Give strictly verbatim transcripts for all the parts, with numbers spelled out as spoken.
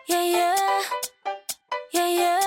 Yeah, yeah, yeah, yeah.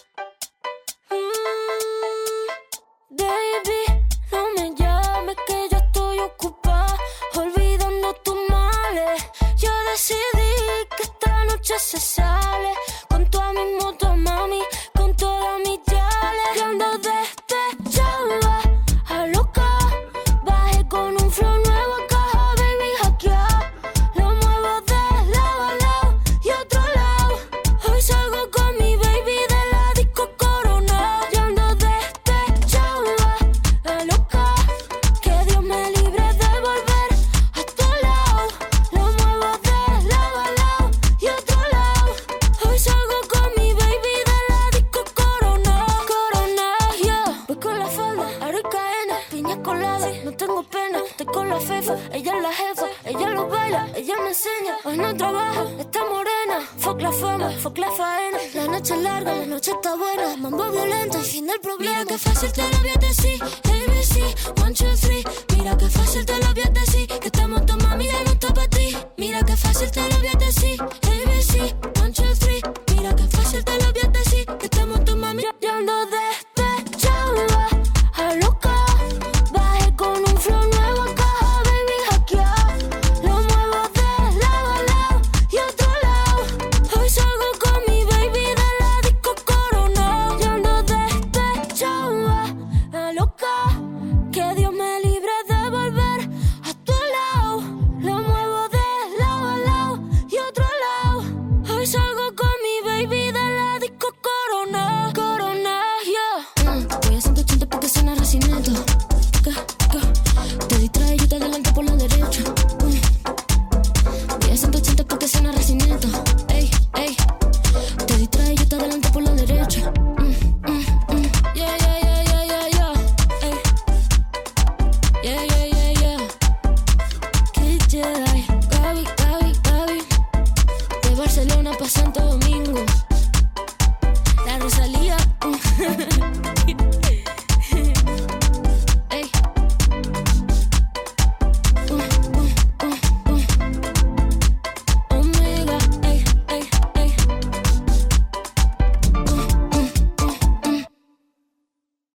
Mm, baby, no me llames que yo estoy ocupada, olvidando tus males. Yo decidí que esta noche se sale con toda mi moto, mami, con todas mis yales. Y ando despechada, a loca, bajé con un flow nuevo, caja, baby, hackeado. Lo muevo de lado a lado y otro lado. Hoy salgo con mi baby de la disco Corona. Y ando despechada, a loca, que Dios me libre de volver a tu lado. Lo muevo de lado a lado y otro lado. Hoy salgo con mi baby de la disco Corona. Corona, yeah. Voy con la falda, aro y cadena, piña colada, no tengo pena. Estoy con la fefa, ella es la jefa, ella lo baila, ella me enseña. Hoy no trabaja, está morena. Fuck la fama, fuck la faena. La noche es larga, la noche está buena. Mambo violento y fin del problema. Mira que fácil te lo voy a decir, A B C, one, two, three. Mira que fácil te lo voy a decir, que estamos tu mami ya no está para ti. Mira que fácil te lo